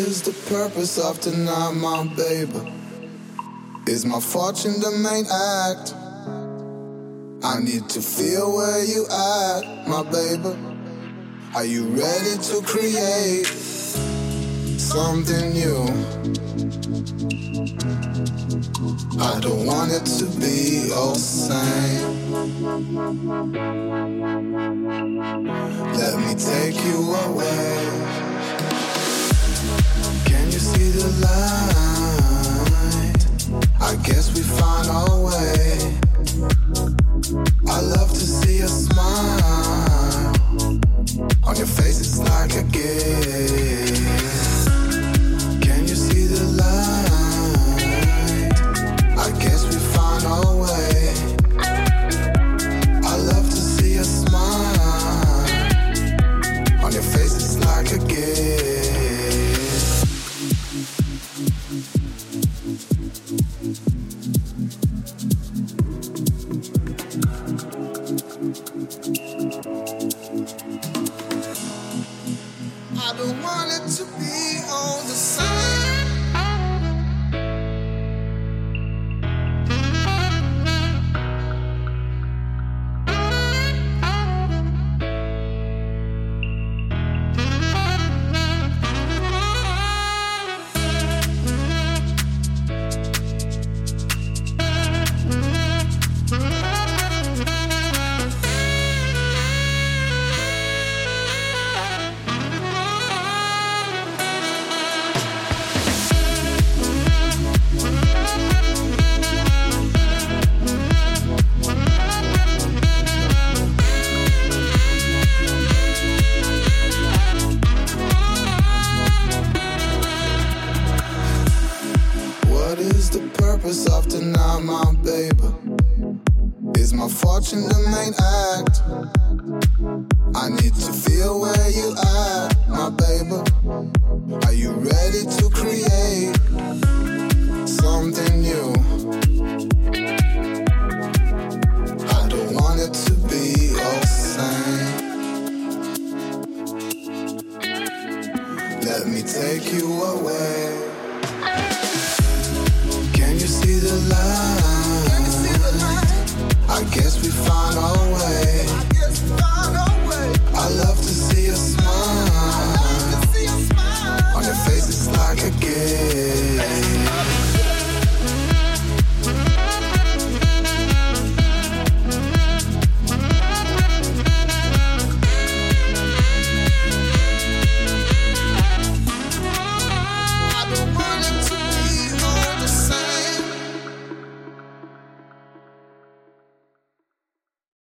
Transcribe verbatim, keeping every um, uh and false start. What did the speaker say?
is the purpose of tonight, my baby? Is my fortune the main act? I need to feel where you at, my baby. Are you ready to create something new? I don't want it to be all the same. Let me take you away. Can you see the light? I guess we found our way. I love to see a smile on your face, it's like a gift. Can you see the light? I guess we found our way. I love to see a smile on your face, it's like a gift. I don't want it to be all the same. What is the purpose of tonight, my baby? Is my fortune the main act? I need to feel where you at, my baby. Are you ready to create something new? I don't want it to be all the same. Let me take you away.